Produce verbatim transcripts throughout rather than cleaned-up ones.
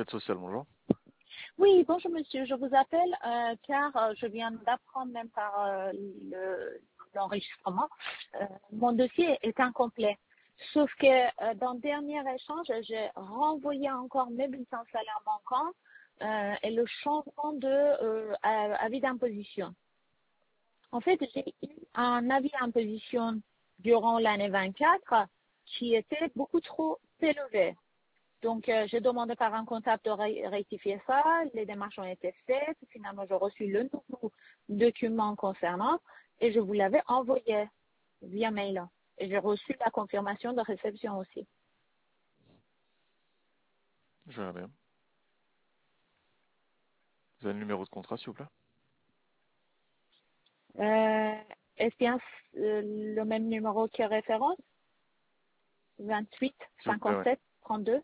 Enquête sociale, bonjour. Oui, bonjour monsieur, je vous appelle euh, car euh, je viens d'apprendre même par euh, le- l'enregistrement, euh, mon dossier est incomplet. Sauf que euh, dans le dernier échange, j'ai renvoyé encore mes bulletins de salaire manquants euh, et le changement de euh, à- avis d'imposition. En fait, j'ai eu un avis d'imposition durant l'année vingt-quatre qui était beaucoup trop élevé. Donc, euh, j'ai demandé par un comptable de ré- rectifier ça. Les démarches ont été faites. Finalement, j'ai reçu le nouveau document concernant et je vous l'avais envoyé via mail. Et j'ai reçu la confirmation de réception aussi. Je vais regarder. Vous avez le numéro de contrat, s'il vous plaît? Euh, Est-ce bien euh, le même numéro qui est référence? vingt-huit S'il vous plaît, ouais. cinquante-sept trente-deux.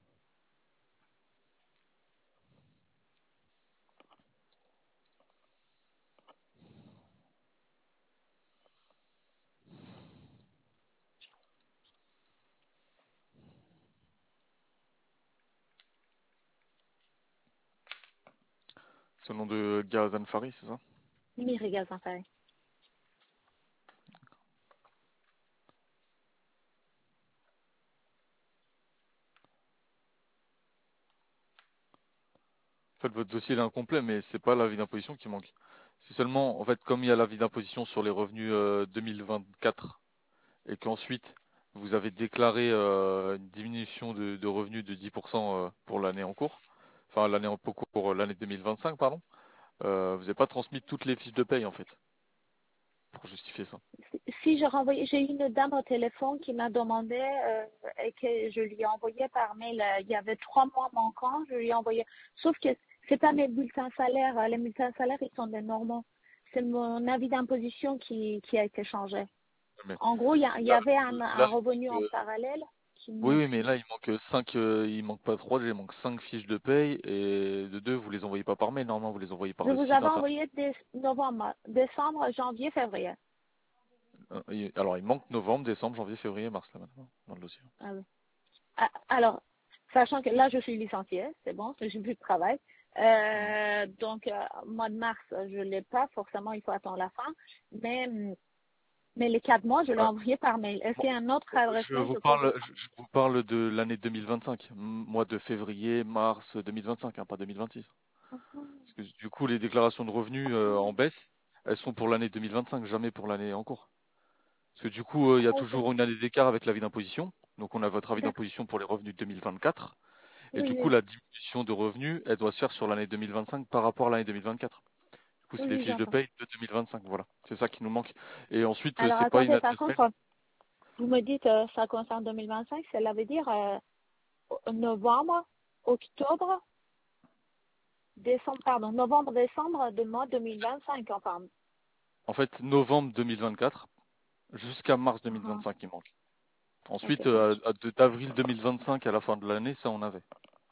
C'est le nom de Gazan Fari, c'est ça? En Mirigas, enfin. fait, votre dossier il est incomplet, mais c'est pas l'avis d'imposition qui manque. C'est seulement, en fait, comme il y a l'avis d'imposition sur les revenus euh, deux mille vingt-quatre et qu'ensuite vous avez déclaré euh, une diminution de, de revenus de dix pour cent euh, pour l'année en cours, enfin l'année en cours, pour l'année deux mille vingt-cinq, pardon, euh, vous n'avez pas transmis toutes les fiches de paye en fait pour justifier ça. Si je renvoyé, j'ai eu une dame au téléphone qui m'a demandé euh, et que je lui ai envoyé par mail. euh, il y avait trois mois manquants, je lui ai envoyé. Sauf que c'est pas mes bulletins salaires. euh, Les bulletins salaires, ils sont des normaux. C'est mon avis d'imposition qui, qui a été changé. Mais En gros, il y, a- il y là, avait un, là, un revenu en euh, parallèle qui oui, manque. oui, mais là il manque cinq, il manque pas trois, il manque cinq fiches de paye et de deux, vous les envoyez pas par mail, normalement vous les envoyez par Je le vous site avais internet. envoyé dé- novembre, décembre, janvier, février. Euh, il- Alors il manque novembre, décembre, janvier, février, mars là maintenant dans le dossier. Ah oui. Ah, alors, sachant que là, je suis licenciée, c'est bon, j'ai plus de travail. Hmm. Euh, donc, euh, mois de mars, je l'ai pas. Forcément, il faut attendre la fin. Mais, mais les quatre mois, je l'ai Ouais. envoyé par mail. Est-ce Bon, qu'il y a un autre adresse je mail? vous Je peux vous... parle, je, je vous parle de l'année deux mille vingt-cinq, m- mois de février, mars deux mille vingt-cinq, hein, pas deux mille vingt-six. Parce que du coup, les déclarations de revenus euh, en baisse, elles sont pour l'année deux mille vingt-cinq, jamais pour l'année en cours. Parce que du coup, euh, il y a Ok. toujours une année d'écart avec l'avis d'imposition. Donc on a votre avis D'accord. d'imposition pour les revenus deux mille vingt-quatre. Et Oui, du coup, oui, la diminution de revenus, elle doit se faire sur l'année deux mille vingt-cinq par rapport à l'année deux mille vingt-quatre. Du coup, oui, c'est les oui, fiches de j'entends. paye de deux mille vingt-cinq, voilà. C'est ça qui nous manque. Et ensuite, euh, Alors, c'est pas une attendez, par adresse mail. contre, vous me dites euh, ça concerne deux mille vingt-cinq, cela veut dire euh, novembre, octobre, décembre, pardon, novembre, décembre de mois deux mille vingt-cinq, enfin. En fait, novembre deux mille vingt-quatre jusqu'à mars Uh-huh. deux mille vingt-cinq, il manque. Ok, Ensuite, ça euh, marche. à- de- d'avril deux mille vingt-cinq à la fin de l'année, ça on avait.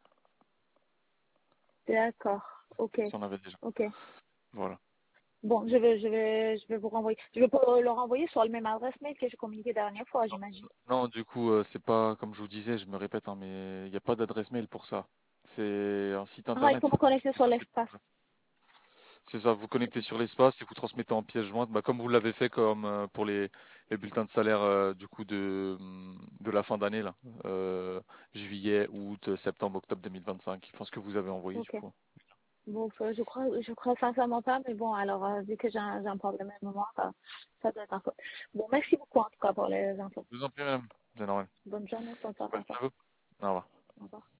D'accord. Ok. Ça on avait déjà. Ok. Voilà. Bon, je vais, je vais, je vais vous renvoyer. Je vais pas le renvoyer sur le même adresse mail que j'ai communiqué la dernière fois, j'imagine. Non, du coup, euh, c'est pas, comme je vous disais, je me répète, hein, mais il n'y a pas d'adresse mail pour ça. C'est un site Ah, il faut internet. me connecter sur l'espace. C'est ça, vous connectez sur l'espace et vous transmettez en pièce jointe, bah, comme vous l'avez fait comme euh, pour les, les bulletins de salaire euh, du coup de, hum, de la fin d'année là, euh, juillet, août, septembre, octobre deux mille vingt-cinq. Enfin, ce que vous avez envoyé du Ok. coup. Bon, ça, je crois, je crois sincèrement pas, mais bon, alors, euh, vu que j'ai un, j'ai un problème à un moment, ça, ça doit être un peu. Bon, merci beaucoup, en tout cas, pour les infos. Je vous en prie, madame. C'est normal. Bonne journée, bonne soirée Bonne encore. à vous. Au revoir. Au revoir.